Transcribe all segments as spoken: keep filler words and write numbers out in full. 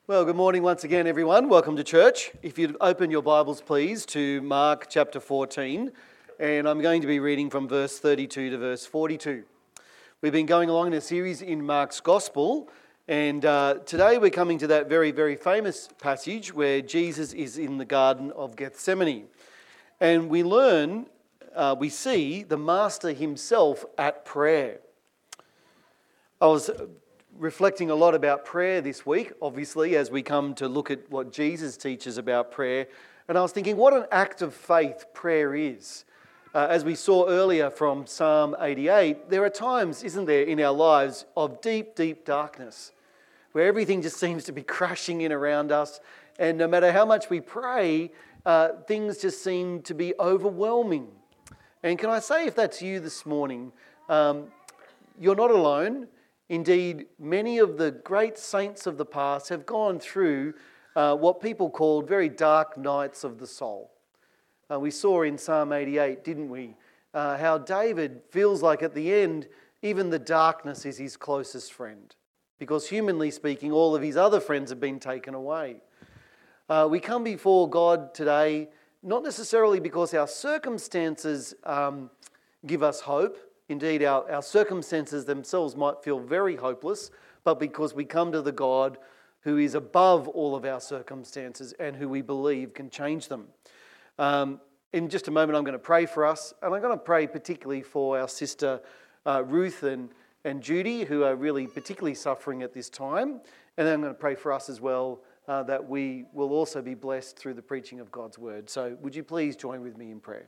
Well, good morning once again, everyone. Welcome to church. If you'd open your Bibles, please, to Mark chapter fourteen, and I'm going to be reading from verse thirty-two to verse forty-two. We've been going along in a series in Mark's Gospel, and uh, today we're coming to that very, very famous passage where Jesus is in the Garden of Gethsemane. And we learn, uh, we see the Master himself at prayer. I was reflecting a lot about prayer this week, obviously, as we come to look at what Jesus teaches about prayer. And I was thinking, what an act of faith prayer is. Uh, as we saw earlier from Psalm eighty-eight, there are times, isn't there, in our lives of deep, deep darkness, where everything just seems to be crashing in around us. And no matter how much we pray, uh, things just seem to be overwhelming. And can I say, if that's you this morning, um, you're not alone. Indeed, many of the great saints of the past have gone through uh, what people called very dark nights of the soul. Uh, we saw in Psalm eighty-eight, didn't we, uh, how David feels like at the end, even the darkness is his closest friend. Because humanly speaking, all of his other friends have been taken away. Uh, we come before God today, not necessarily because our circumstances um, give us hope. Indeed, our, our circumstances themselves might feel very hopeless, but because we come to the God who is above all of our circumstances and who we believe can change them. Um, in just a moment, I'm going to pray for us, and I'm going to pray particularly for our sister uh, Ruth and, and Judy, who are really particularly suffering at this time. And then I'm going to pray for us as well, uh, that we will also be blessed through the preaching of God's word. So would you please join with me in prayer?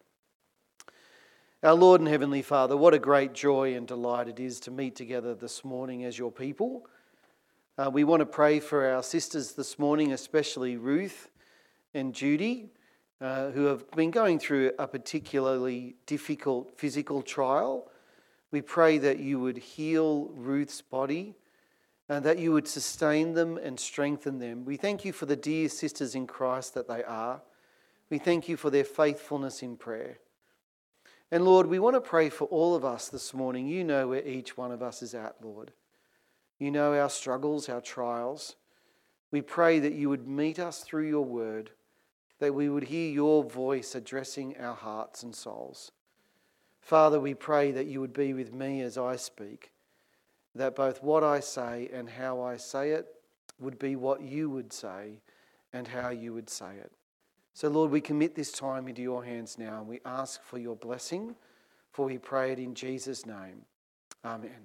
Our Lord and Heavenly Father, what a great joy and delight it is to meet together this morning as your people. Uh, we want to pray for our sisters this morning, especially Ruth and Judy, uh, who have been going through a particularly difficult physical trial. We pray that you would heal Ruth's body and that you would sustain them and strengthen them. We thank you for the dear sisters in Christ that they are. We thank you for their faithfulness in prayer. And Lord, we want to pray for all of us this morning. You know where each one of us is at, Lord. You know our struggles, our trials. We pray that you would meet us through your word, that we would hear your voice addressing our hearts and souls. Father, we pray that you would be with me as I speak, that both what I say and how I say it would be what you would say and how you would say it. So, Lord, we commit this time into your hands now, and we ask for your blessing, for we pray it in Jesus' name. Amen.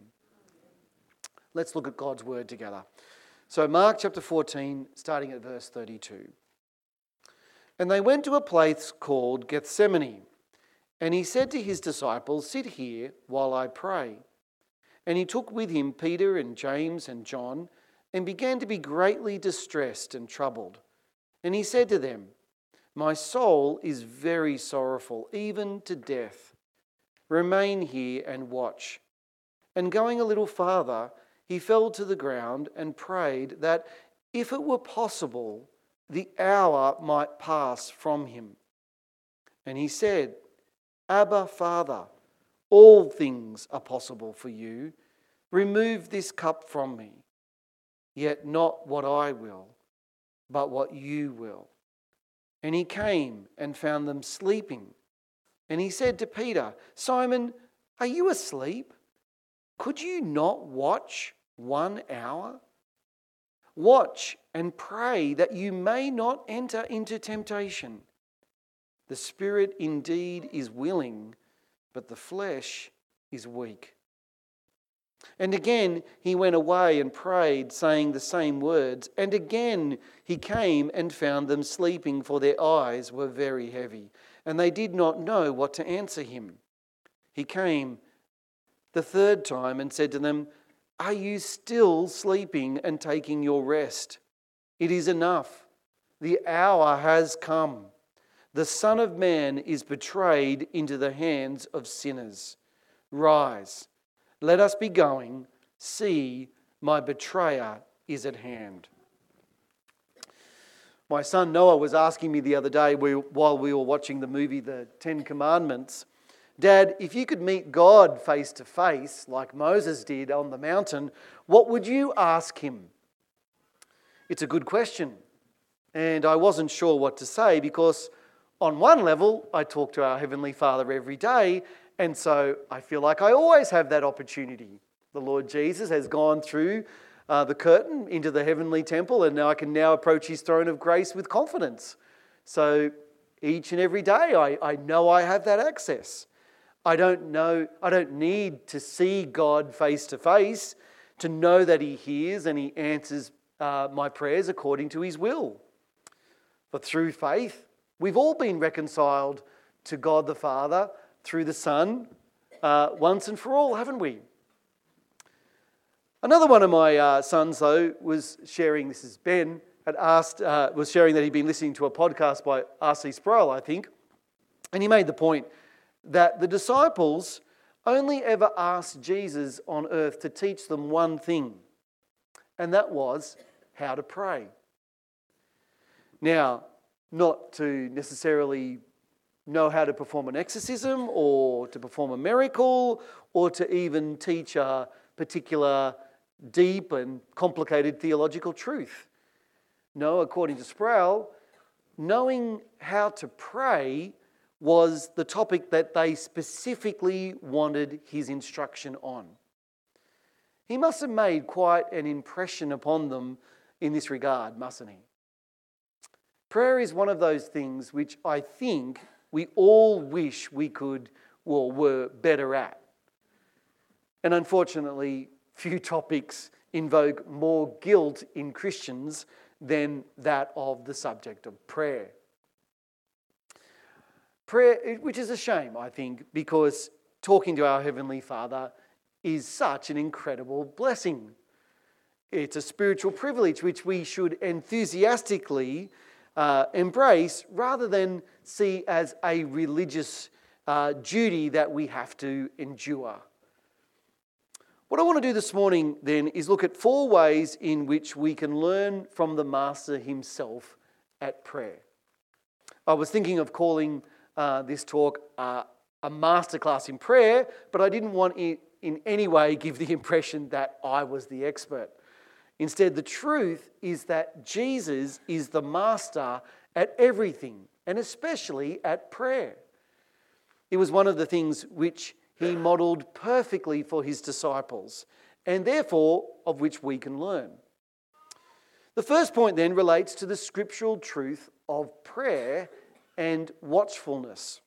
Let's look at God's word together. So, Mark chapter fourteen, starting at verse thirty-two. And they went to a place called Gethsemane, and he said to his disciples, "Sit here while I pray." And he took with him Peter and James and John, and began to be greatly distressed and troubled. And he said to them, "My soul is very sorrowful, even to death. Remain here and watch." And going a little farther, he fell to the ground and prayed that, if it were possible, the hour might pass from him. And he said, "Abba, Father, all things are possible for you. Remove this cup from me. Yet not what I will, but what you will." And he came and found them sleeping. And he said to Peter, "Simon, are you asleep? Could you not watch one hour? Watch and pray that you may not enter into temptation. The spirit indeed is willing, but the flesh is weak." And again he went away and prayed, saying the same words. And again he came and found them sleeping, for their eyes were very heavy, and they did not know what to answer him. He came the third time and said to them, "Are you still sleeping and taking your rest? It is enough. The hour has come. The Son of Man is betrayed into the hands of sinners. Rise. Let us be going. See, my betrayer is at hand." My son Noah was asking me the other day while we were watching the movie The Ten Commandments, "Dad, if you could meet God face to face like Moses did on the mountain, what would you ask him?" It's a good question. And I wasn't sure what to say because on one level, I talk to our Heavenly Father every day, and so I feel like I always have that opportunity. The Lord Jesus has gone through uh, the curtain into the heavenly temple, and now I can now approach his throne of grace with confidence. So each and every day, I, I know I have that access. I don't know, I don't need to see God face to face to know that he hears and he answers uh, my prayers according to his will. But through faith, we've all been reconciled to God the Father through the Son uh, once and for all, haven't we? Another one of my uh, sons, though, was sharing, this is Ben, had asked, uh, was sharing that he'd been listening to a podcast by R C Sproul, I think, and he made the point that the disciples only ever asked Jesus on earth to teach them one thing, and that was how to pray. Now, not to necessarily know how to perform an exorcism or to perform a miracle or to even teach a particular deep and complicated theological truth. No, according to Sproul, knowing how to pray was the topic that they specifically wanted his instruction on. He must have made quite an impression upon them in this regard, mustn't he? Prayer is one of those things which I think we all wish we could or were better at. And unfortunately, few topics invoke more guilt in Christians than that of the subject of prayer. Prayer, which is a shame, I think, because talking to our Heavenly Father is such an incredible blessing. It's a spiritual privilege which we should enthusiastically uh, embrace rather than see as a religious uh, duty that we have to endure. What I want to do this morning then is look at four ways in which we can learn from the Master himself at prayer. I was thinking of calling uh, this talk uh, a masterclass in prayer, but I didn't want it in any way give the impression that I was the expert. Instead, the truth is that Jesus is the master at everything, and especially at prayer. It was one of the things which he modelled perfectly for his disciples, and therefore of which we can learn. The first point then relates to the scriptural truth of prayer and watchfulness.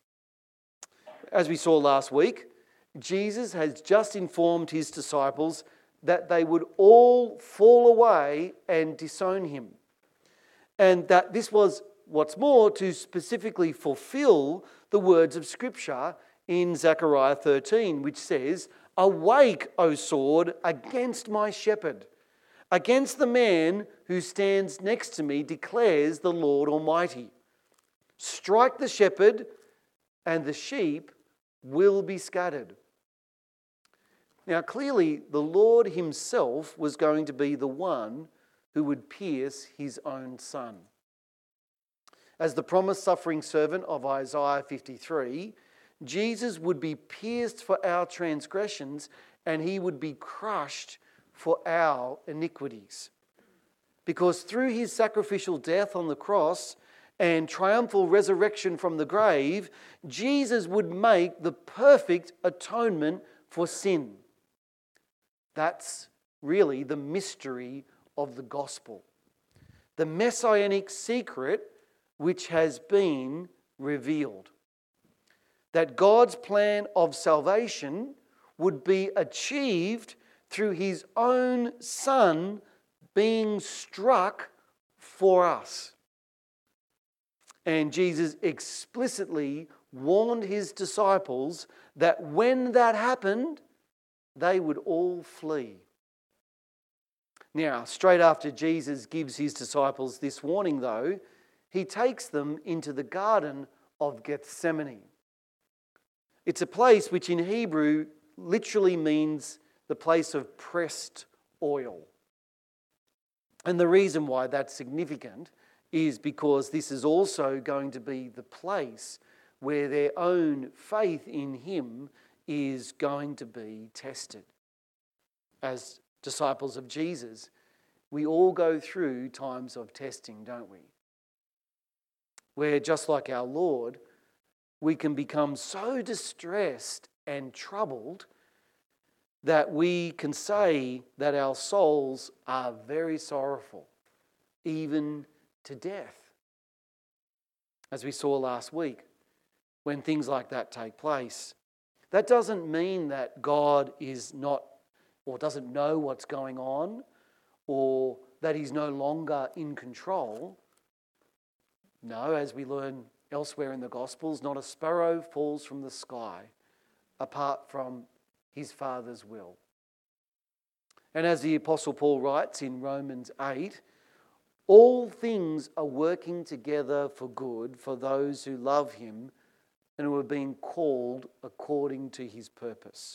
As we saw last week, Jesus has just informed his disciples that they would all fall away and disown him, and that this was, what's more, to specifically fulfill the words of Scripture in Zechariah thirteen, which says, "Awake, O sword, against my shepherd, against the man who stands next to me, declares the Lord Almighty. Strike the shepherd, and the sheep will be scattered." Now, clearly, the Lord himself was going to be the one who would pierce his own son. As the promised suffering servant of Isaiah fifty-three, Jesus would be pierced for our transgressions and he would be crushed for our iniquities. Because through his sacrificial death on the cross and triumphal resurrection from the grave, Jesus would make the perfect atonement for sin. That's really the mystery of the gospel. The messianic secret which has been revealed. That God's plan of salvation would be achieved through his own Son being struck for us. And Jesus explicitly warned his disciples that when that happened, they would all flee. Now, straight after Jesus gives his disciples this warning, though, he takes them into the Garden of Gethsemane. It's a place which in Hebrew literally means the place of pressed oil. And the reason why that's significant is because this is also going to be the place where their own faith in him is going to be tested. As disciples of Jesus, we all go through times of testing, don't we? Where just like our Lord, we can become so distressed and troubled that we can say that our souls are very sorrowful, even to death. As we saw last week, when things like that take place. That doesn't mean that God is not or doesn't know what's going on, or that he's no longer in control. No, as we learn elsewhere in the Gospels, not a sparrow falls from the sky apart from his Father's will. And as the Apostle Paul writes in Romans eight, all things are working together for good for those who love him and who are being called according to his purpose.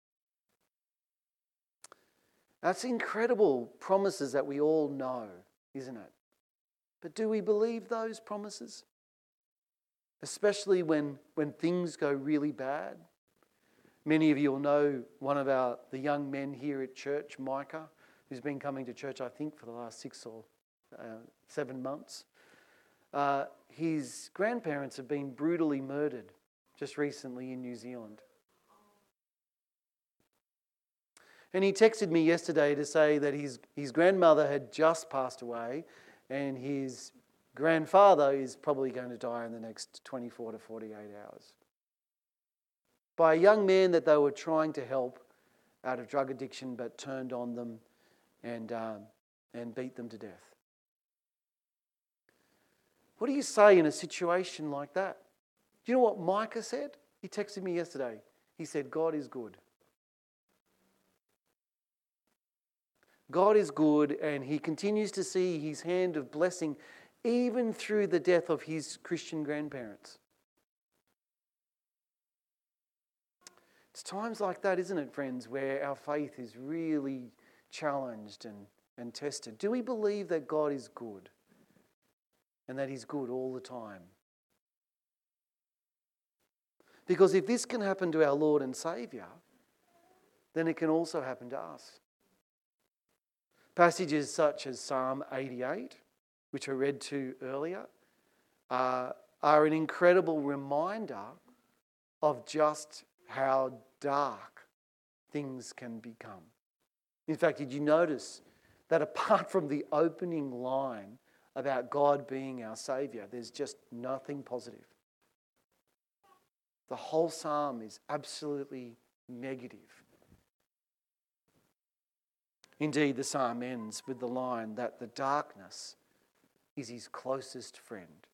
That's incredible promises that we all know, isn't it? But do we believe those promises? Especially when, when things go really bad. Many of you will know one of our the young men here at church, Micah, who's been coming to church, I think, for the last six or uh, seven months. Uh, his grandparents have been brutally murdered just recently in New Zealand. And he texted me yesterday to say that his, his grandmother had just passed away and his grandfather is probably going to die in the next twenty-four to forty-eight hours. By a young man that they were trying to help out of drug addiction but turned on them and, um, and beat them to death. What do you say in a situation like that? Do you know what Micah said? He texted me yesterday. He said, God is good. God is good, and he continues to see his hand of blessing even through the death of his Christian grandparents. It's times like that, isn't it, friends, where our faith is really challenged and, and tested. Do we believe that God is good and that he's good all the time? Because if this can happen to our Lord and Saviour, then it can also happen to us. Passages such as Psalm eighty-eight, which I read to earlier, uh, are an incredible reminder of just how dark things can become. In fact, did you notice that apart from the opening line about God being our Saviour, there's just nothing positive? The whole psalm is absolutely negative. Indeed, the psalm ends with the line that the darkness is his closest friend.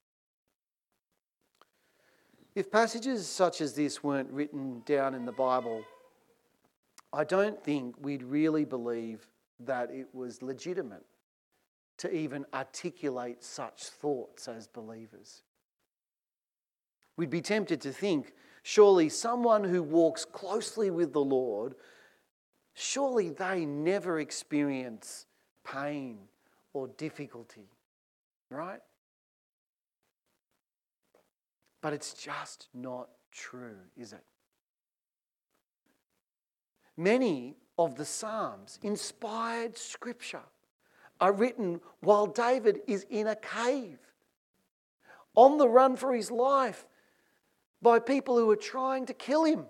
If passages such as this weren't written down in the Bible, I don't think we'd really believe that it was legitimate to even articulate such thoughts as believers. We'd be tempted to think, surely someone who walks closely with the Lord, surely they never experience pain or difficulty, right? But it's just not true, is it? Many of the Psalms, inspired scripture, are written while David is in a cave, on the run for his life by people who are trying to kill him.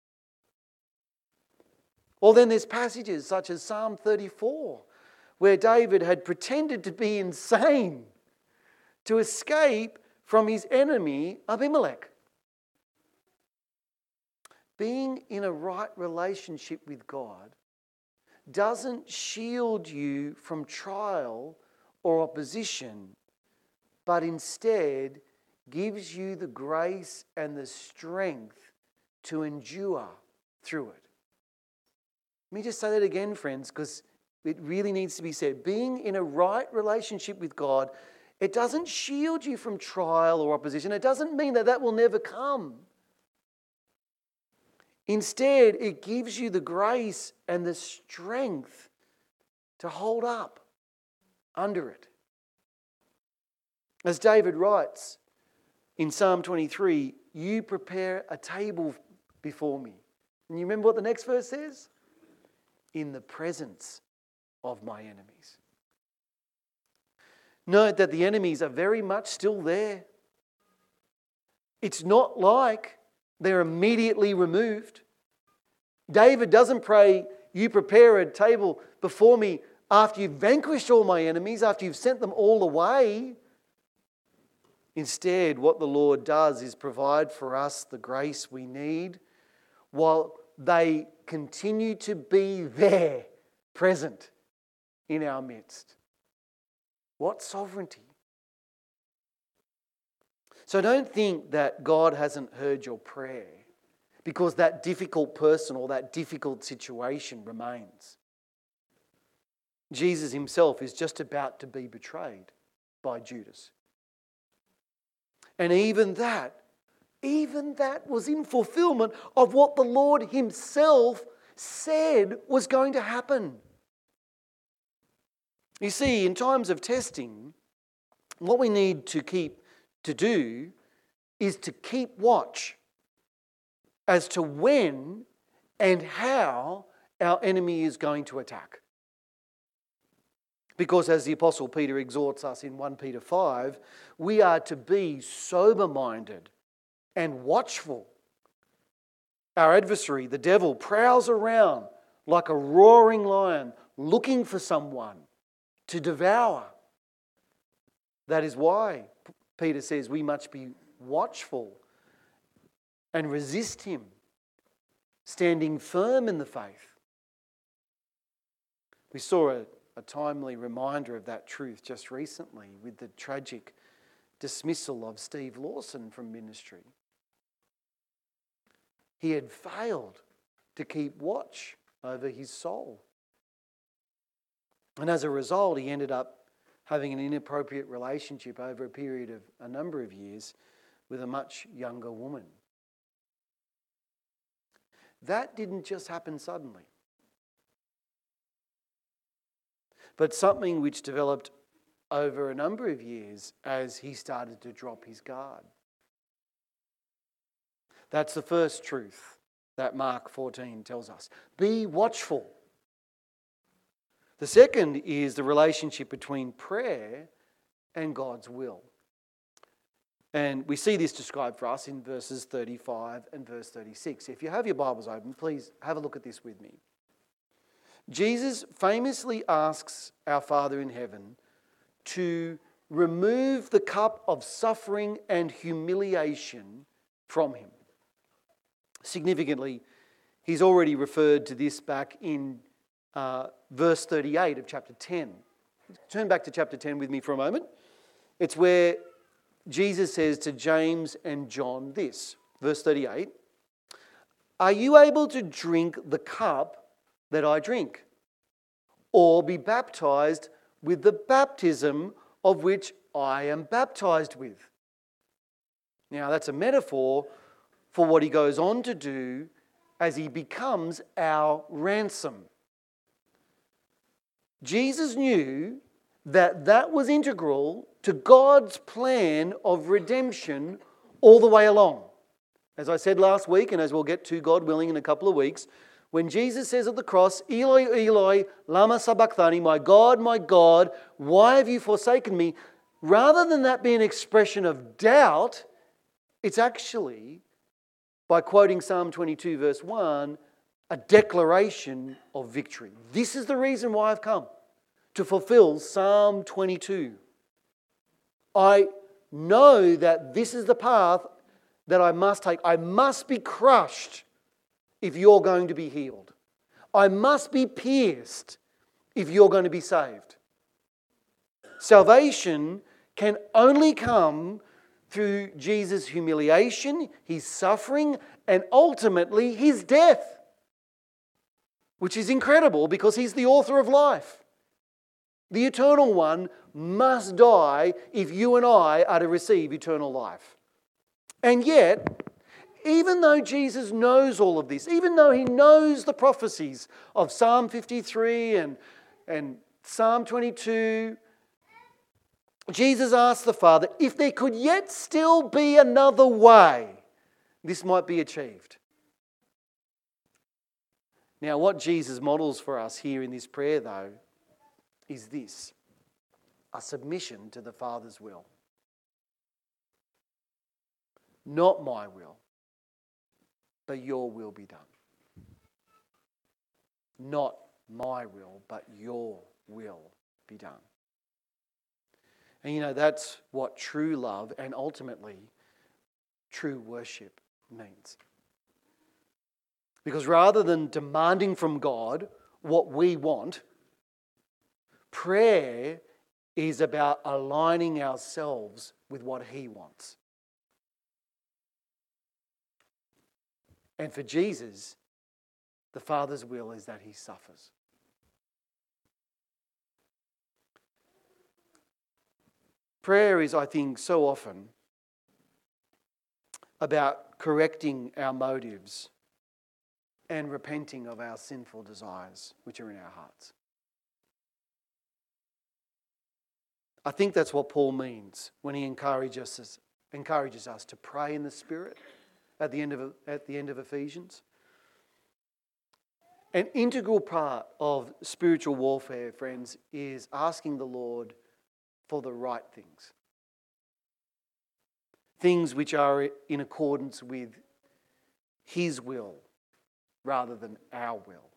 Or then there's passages such as Psalm thirty-four, where David had pretended to be insane to escape from his enemy Abimelech. Being in a right relationship with God doesn't shield you from trial or opposition, but instead gives you the grace and the strength to endure through it. Let me just say that again, friends, because it really needs to be said. Being in a right relationship with God, it doesn't shield you from trial or opposition. It doesn't mean that that will never come. Instead, it gives you the grace and the strength to hold up under it. As David writes in Psalm twenty-three, you prepare a table before me. And you remember what the next verse says? In the presence of my enemies. note that the enemies are very much still there. It's not like they're immediately removed. David doesn't pray, you prepare a table before me after you've vanquished all my enemies, after you've sent them all away. Instead, what the Lord does is provide for us the grace we need while they continue to be there, present in our midst. What sovereignty! So don't think that God hasn't heard your prayer because that difficult person or that difficult situation remains. Jesus himself is just about to be betrayed by Judas. And even that, even that was in fulfillment of what the Lord himself said was going to happen. You see, in times of testing, what we need to keep to do is to keep watch as to when and how our enemy is going to attack. Because as the Apostle Peter exhorts us in First Peter five, we are to be sober-minded and watchful. Our adversary, the devil, prowls around like a roaring lion looking for someone to devour. That is why Peter says we must be watchful and resist him, standing firm in the faith. We saw a, a timely reminder of that truth just recently with the tragic dismissal of Steve Lawson from ministry. He had failed to keep watch over his soul. And as a result, he ended up having an inappropriate relationship over a period of a number of years with a much younger woman. That didn't just happen suddenly, but something which developed over a number of years as he started to drop his guard. That's the first truth that Mark fourteen tells us. Be watchful. The second is the relationship between prayer and God's will. And we see this described for us in verses thirty-five and verse thirty-six. If you have your Bibles open, please have a look at this with me. Jesus famously asks our Father in heaven to remove the cup of suffering and humiliation from him. Significantly, he's already referred to this back in uh, verse thirty-eight of chapter ten. Turn back to chapter ten with me for a moment. It's where Jesus says to James and John this, verse thirty-eight, "Are you able to drink the cup that I drink, or be baptized with the baptism of which I am baptized with?" Now that's a metaphor for what he goes on to do as he becomes our ransom. Jesus knew that that was integral to God's plan of redemption all the way along. As I said last week, and as we'll get to, God willing, in a couple of weeks, when Jesus says at the cross, "Eloi, Eloi, lama sabachthani," my God, my God, why have you forsaken me? Rather than that be an expression of doubt, it's actually, by quoting Psalm twenty-two verse one, a declaration of victory. This is the reason why I've come, to fulfill Psalm twenty-two. I know that this is the path that I must take. I must be crushed if you're going to be healed. I must be pierced if you're going to be saved. Salvation can only come through Jesus' humiliation, his suffering, and ultimately his death, which is incredible because he's the author of life. The eternal one must die if you and I are to receive eternal life. And yet, even though Jesus knows all of this, even though he knows the prophecies of Psalm fifty-three and, and Psalm twenty-two, Jesus asked the Father if there could yet still be another way this might be achieved. Now, what Jesus models for us here in this prayer, though, is this. a submission to the Father's will. Not my will, but your will be done. Not my will, but your will be done. And you know, that's what true love and ultimately true worship means. Because rather than demanding from God what we want, prayer is about aligning ourselves with what He wants. And for Jesus, the Father's will is that He suffers. Prayer is, I think, so often about correcting our motives and repenting of our sinful desires which are in our hearts. I think that's what Paul means when he encourages us, encourages us to pray in the Spirit at the end of, at the end of Ephesians. An integral part of spiritual warfare, friends, is asking the Lord for the right things. Things which are in accordance with His will rather than our will.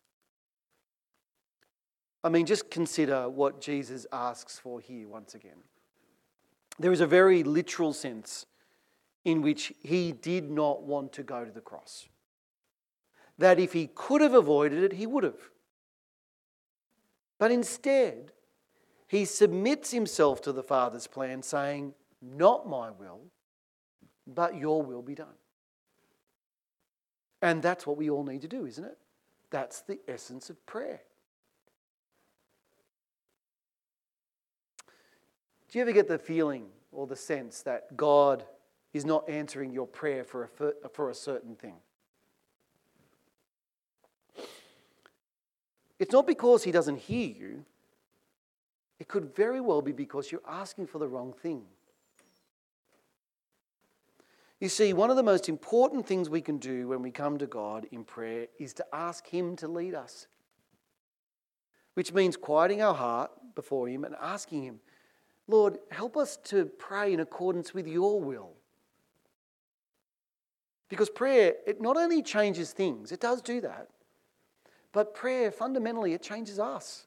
I mean, just consider what Jesus asks for here once again. There is a very literal sense in which He did not want to go to the cross. That if He could have avoided it, He would have. But instead, He submits Himself to the Father's plan, saying, not my will, but your will be done. And that's what we all need to do, isn't it? That's the essence of prayer. Do you ever get the feeling or the sense that God is not answering your prayer for a, for a certain thing? It's not because He doesn't hear you. It could very well be because you're asking for the wrong thing. You see, one of the most important things we can do when we come to God in prayer is to ask Him to lead us. Which means quieting our heart before Him and asking Him, Lord, help us to pray in accordance with your will. Because prayer, it not only changes things, it does do that, but prayer, fundamentally, it changes us.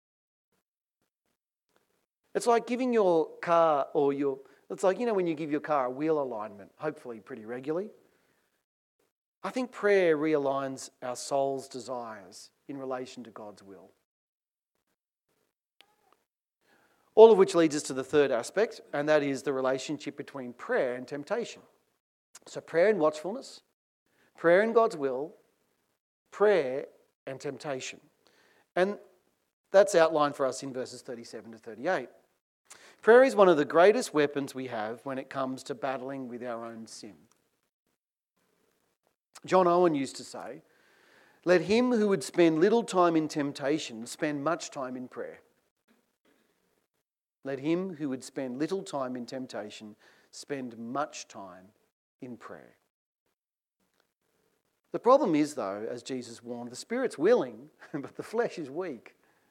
It's like giving your car or your, it's like, you know, when you give your car a wheel alignment, hopefully pretty regularly. I think prayer realigns our soul's desires in relation to God's will. All of which leads us to the third aspect, and that is the relationship between prayer and temptation. So prayer and watchfulness, prayer and God's will, prayer and temptation. And that's outlined for us in verses thirty-seven to thirty-eight. Prayer is one of the greatest weapons we have when it comes to battling with our own sin. John Owen used to say, let him who would spend little time in temptation spend much time in prayer. Let him who would spend little time in temptation spend much time in prayer. The problem is, though, as Jesus warned, the spirit's willing, but the flesh is weak.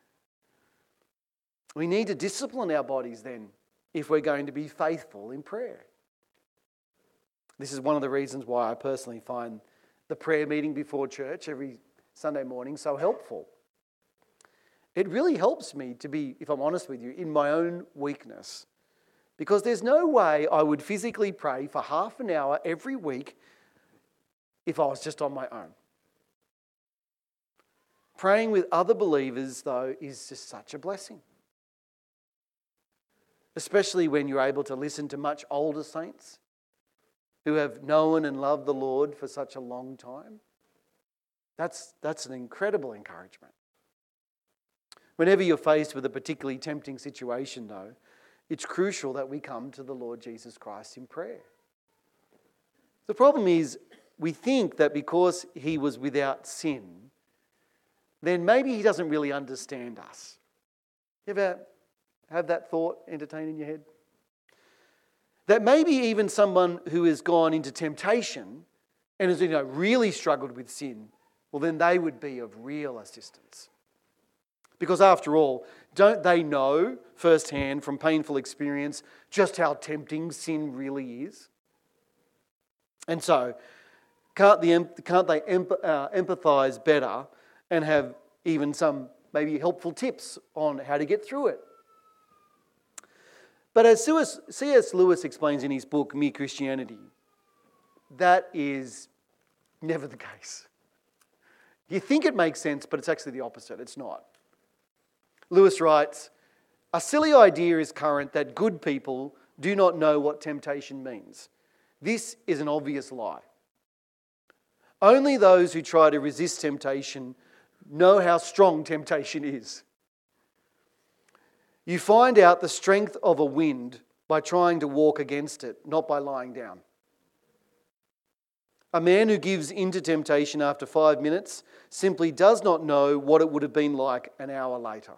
We need to discipline our bodies then if we're going to be faithful in prayer. This is one of the reasons why I personally find the prayer meeting before church every Sunday morning so helpful. It really helps me to be, if I'm honest with you, in my own weakness. Because there's no way I would physically pray for half an hour every week if I was just on my own. Praying with other believers, though, is just such a blessing. Especially when you're able to listen to much older saints who have known and loved the Lord for such a long time. That's, that's an incredible encouragement. Whenever you're faced with a particularly tempting situation, though, it's crucial that we come to the Lord Jesus Christ in prayer. The problem is, we think that because He was without sin, then maybe He doesn't really understand us. You ever have that thought entertained in your head? That maybe even someone who has gone into temptation and has, you know, really struggled with sin, well, then they would be of real assistance. Because after all, don't they know firsthand from painful experience just how tempting sin really is? And so, can't, the, can't they uh, empathise better and have even some maybe helpful tips on how to get through it? But as C S Lewis explains in his book, Mere Christianity, that is never the case. You think it makes sense, but it's actually the opposite. It's not. Lewis writes, "A silly idea is current that good people do not know what temptation means. This is an obvious lie. Only those who try to resist temptation know how strong temptation is. You find out the strength of a wind by trying to walk against it, not by lying down. A man who gives in to temptation after five minutes simply does not know what it would have been like an hour later.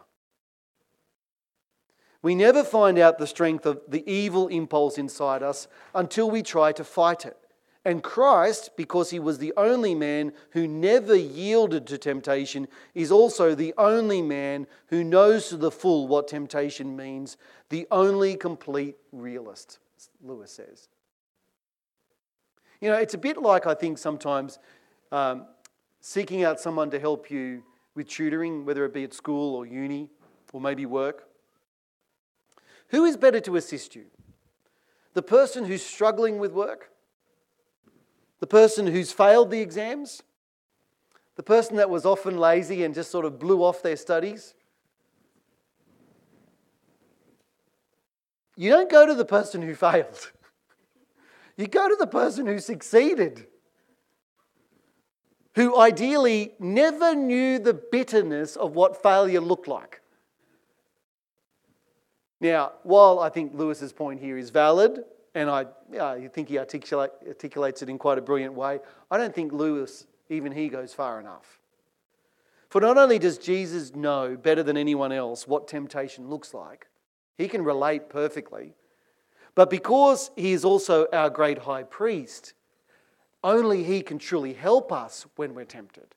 We never find out the strength of the evil impulse inside us until we try to fight it. And Christ, because he was the only man who never yielded to temptation, is also the only man who knows to the full what temptation means, the only complete realist," Lewis says. You know, it's a bit like, I think, sometimes um, seeking out someone to help you with tutoring, whether it be at school or uni or maybe work. Who is better to assist you? The person who's struggling with work? The person who's failed the exams? The person that was often lazy and just sort of blew off their studies? You don't go to the person who failed. You go to the person who succeeded, who ideally never knew the bitterness of what failure looked like. Now, while I think Lewis's point here is valid, and I, yeah, I think he articulate, articulates it in quite a brilliant way, I don't think Lewis, even he, goes far enough. For not only does Jesus know better than anyone else what temptation looks like, he can relate perfectly, but because he is also our great high priest, only he can truly help us when we're tempted.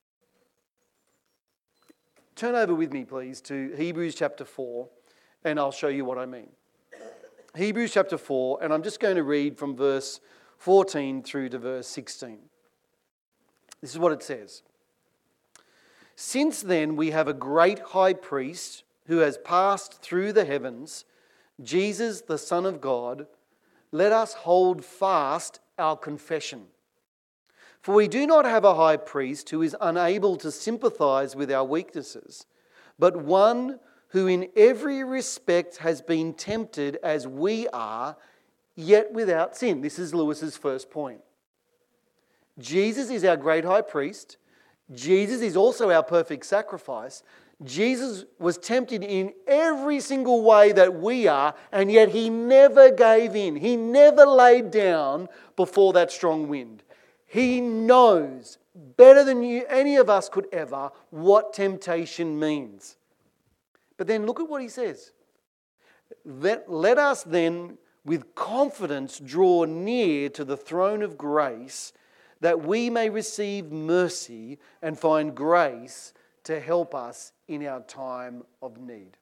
Turn over with me, please, to Hebrews chapter four, and I'll show you what I mean. Hebrews chapter four, and I'm just going to read from verse fourteen through to verse sixteen. This is what it says. "Since then we have a great high priest who has passed through the heavens, Jesus, the Son of God, let us hold fast our confession. For we do not have a high priest who is unable to sympathize with our weaknesses, but one who in every respect has been tempted as we are, yet without sin." This is Lewis's first point. Jesus is our great high priest. Jesus is also our perfect sacrifice. Jesus was tempted in every single way that we are, and yet he never gave in. He never laid down before that strong wind. He knows better than you, any of us could ever, what temptation means. But then look at what he says. Let, let us then with confidence draw near to the throne of grace, that we may receive mercy and find grace to help us in our time of need.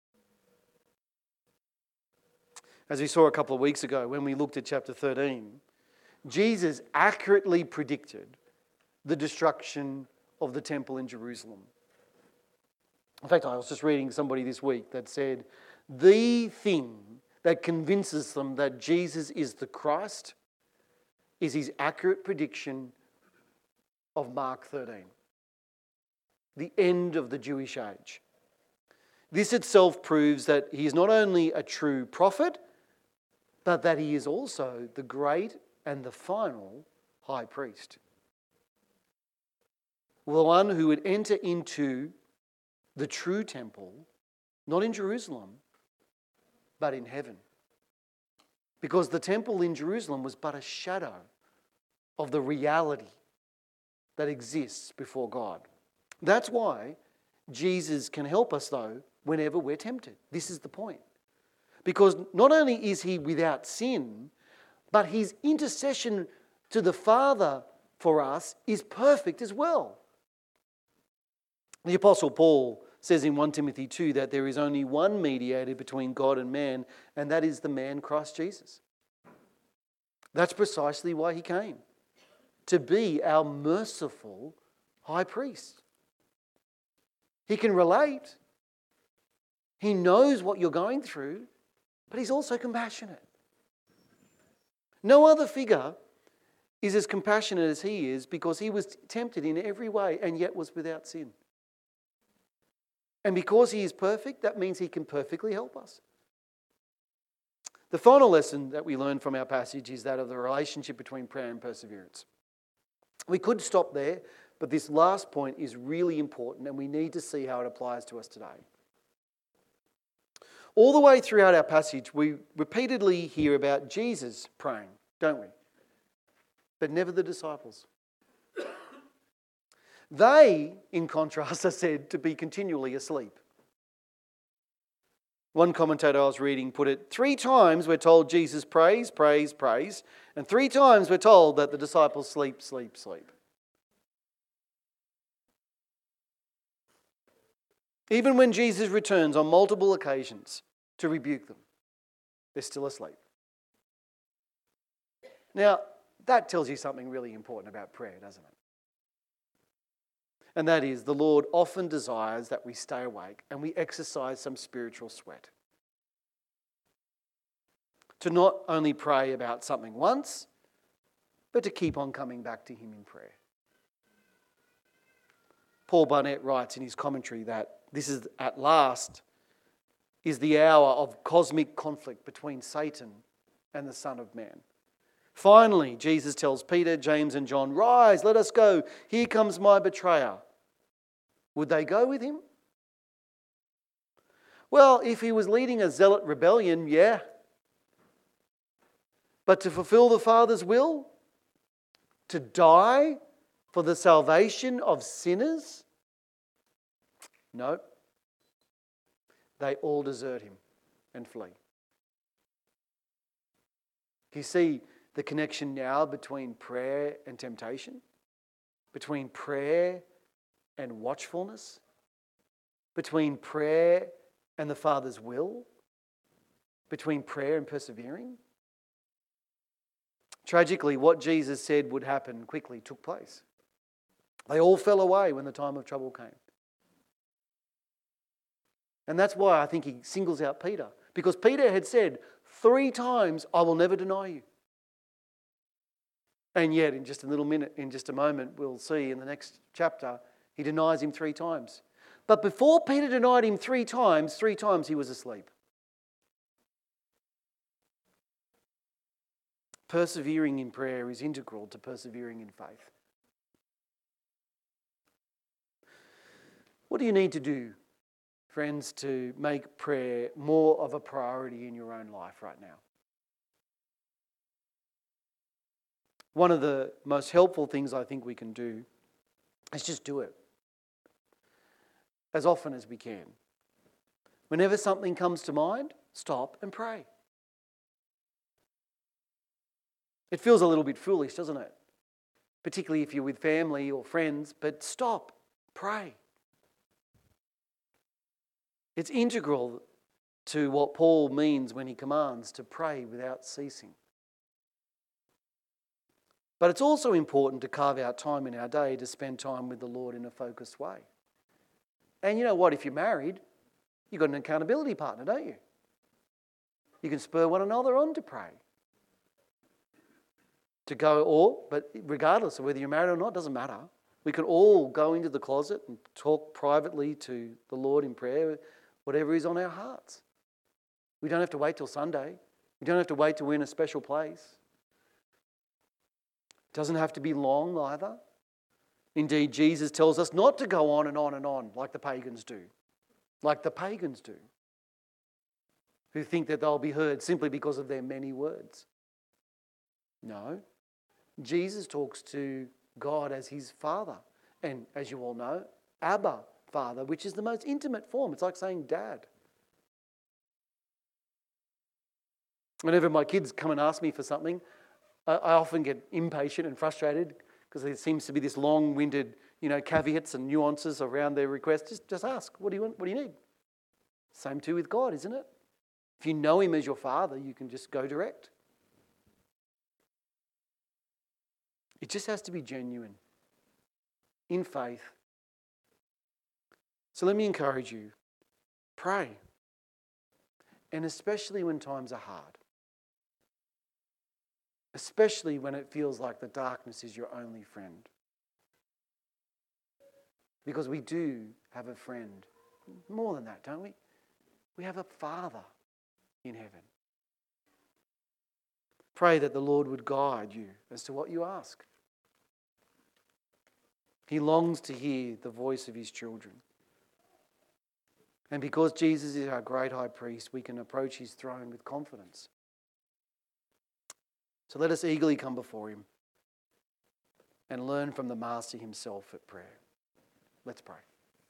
As we saw a couple of weeks ago when we looked at chapter thirteen, Jesus accurately predicted the destruction of the temple in Jerusalem. In fact, I was just reading somebody this week that said, the thing that convinces them that Jesus is the Christ is his accurate prediction of Mark thirteen. The end of the Jewish age. This itself proves that he is not only a true prophet, but that he is also the great and the final high priest. The one who would enter into the true temple, not in Jerusalem, but in heaven. Because the temple in Jerusalem was but a shadow of the reality that exists before God. That's why Jesus can help us, though, whenever we're tempted. This is the point. Because not only is he without sin, but his intercession to the Father for us is perfect as well. The Apostle Paul says in First Timothy two that there is only one mediator between God and man, and that is the man Christ Jesus. That's precisely why he came, to be our merciful high priest. He can relate. He knows what you're going through, but he's also compassionate. No other figure is as compassionate as he is, because he was tempted in every way and yet was without sin. And because he is perfect, that means he can perfectly help us. The final lesson that we learn from our passage is that of the relationship between prayer and perseverance. We could stop there, but this last point is really important and we need to see how it applies to us today. All the way throughout our passage, we repeatedly hear about Jesus praying, don't we? But never the disciples. They, in contrast, are said to be continually asleep. One commentator I was reading put it, three times we're told Jesus prays, prays, prays, and three times we're told that the disciples sleep, sleep, sleep. Even when Jesus returns on multiple occasions to rebuke them, they're still asleep. Now, that tells you something really important about prayer, doesn't it? And that is, the Lord often desires that we stay awake and we exercise some spiritual sweat. To not only pray about something once, but to keep on coming back to him in prayer. Paul Barnett writes in his commentary that this is at last is the hour of cosmic conflict between Satan and the Son of Man. Finally, Jesus tells Peter, James and John, "Rise, let us go. Here comes my betrayer." Would they go with him? Well, if he was leading a zealot rebellion, yeah. But to fulfill the Father's will, to die for the salvation of sinners, no. They all desert him and flee. You see the connection now between prayer and temptation, between prayer and watchfulness, between prayer and the Father's will, between prayer and persevering. Tragically, what Jesus said would happen quickly took place. They all fell away when the time of trouble came. And that's why I think he singles out Peter, because Peter had said three times, "I will never deny you." And yet, in just a little minute, in just a moment, we'll see in the next chapter, he denies him three times. But before Peter denied him three times, three times he was asleep. Persevering in prayer is integral to persevering in faith. What do you need to do, friends, to make prayer more of a priority in your own life right now? One of the most helpful things I think we can do is just do it as often as we can. Whenever something comes to mind, stop and pray. It feels a little bit foolish, doesn't it? Particularly if you're with family or friends, but stop, pray. It's integral to what Paul means when he commands to pray without ceasing. But it's also important to carve out time in our day to spend time with the Lord in a focused way. And you know what? If you're married, you've got an accountability partner, don't you? You can spur one another on to pray. To go, or, but regardless of whether you're married or not, doesn't matter. We can all go into the closet and talk privately to the Lord in prayer, whatever is on our hearts. We don't have to wait till Sunday. We don't have to wait till we're in a special place. It doesn't have to be long either. Indeed, Jesus tells us not to go on and on and on like the pagans do. Like the pagans do. Who think that they'll be heard simply because of their many words. No. Jesus talks to God as his Father. And as you all know, Abba, Father, which is the most intimate form. It's like saying Dad. Whenever my kids come and ask me for something, I often get impatient and frustrated because there seems to be this long-winded you know, caveats and nuances around their request, just, just ask, what do you want? What do you need? Same too with God, isn't it? If you know him as your Father, you can just go direct. It just has to be genuine, in faith. So let me encourage you, pray. And especially when times are hard. Especially when it feels like the darkness is your only friend. Because we do have a friend. More than that, don't we? We have a Father in heaven. Pray that the Lord would guide you as to what you ask. He longs to hear the voice of his children. And because Jesus is our great high priest, we can approach his throne with confidence. So let us eagerly come before him and learn from the Master himself at prayer. Let's pray.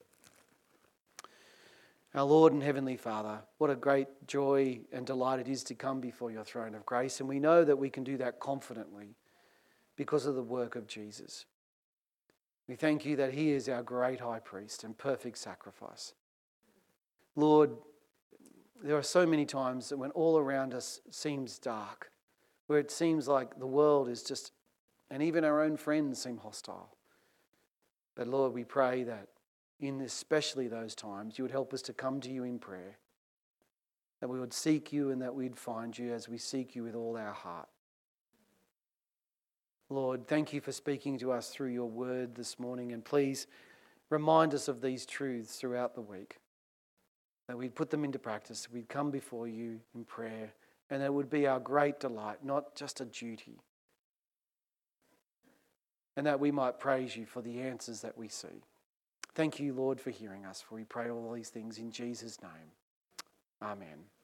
Our Lord and Heavenly Father, what a great joy and delight it is to come before your throne of grace. And we know that we can do that confidently because of the work of Jesus. We thank you that he is our great high priest and perfect sacrifice. Lord, there are so many times that when all around us seems dark, where it seems like the world is just, and even our own friends seem hostile. But Lord, we pray that in especially those times, you would help us to come to you in prayer, that we would seek you and that we'd find you as we seek you with all our heart. Lord, thank you for speaking to us through your word this morning, and please remind us of these truths throughout the week, that we'd put them into practice, we'd come before you in prayer, and that would be our great delight, not just a duty, and that we might praise you for the answers that we see. Thank you, Lord, for hearing us, for we pray all these things in Jesus' name. Amen.